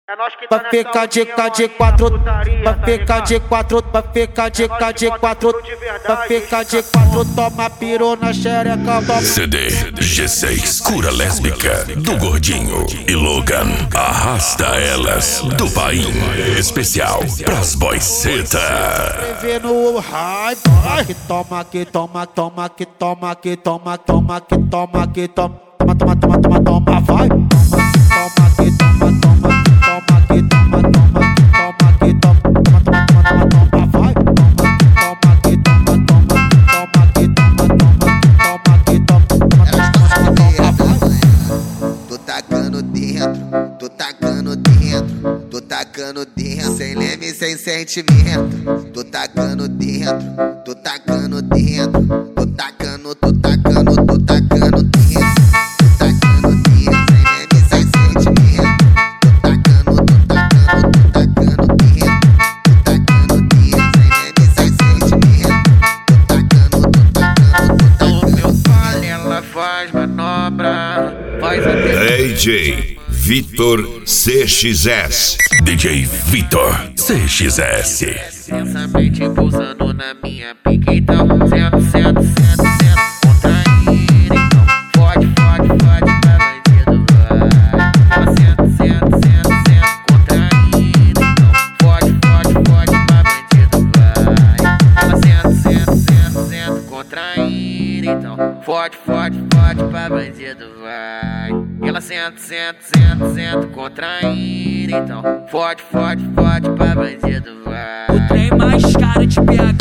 Vai ficar de quatro, vai ficar de quatro, vai ficar de quatro, vai ficar de quatro, toma piru na xereca, toma. CD G6, cura lésbica do Gordinho e Logan, arrasta elas do Paim, especial pras boiceta. Escrever no hype, que toma, que toma, toma, que toma, que toma, toma, que toma, que toma, toma, toma, toma, toma, toma, vai, toma, que toma, toma, que toma, toma, toma, que toma, que toma, toma, toma, toma, toma, toma, vai, toma, que toma, toma, que toma, toma, que toma, toma, toma, vai. Tô tacando dentro, tô tacando dentro, tô tacando dentro, sem leme, sem sentimento. Tô tacando dentro, tô tacando dentro, tô tacando, tô tacando, tô tacando dentro. Faz manobra, faz a DJ Vitor CXS. DJ Vitor CXS. intensamente pousando na minha pica, então sento, sento, sento, sento, contrair, então fode, fode, fode, pra bandido vai. Ela senta, senta, senta, senta, contrair, então fode, fode, fode, pra bandido vai. Ela senta, senta, senta, senta, contrair, então fode, fode, fode, pra bandido vai. Ela senta, senta, senta, senta, contrair, então fode, fode, fode, pra bandido vai. O trem mais caro de BH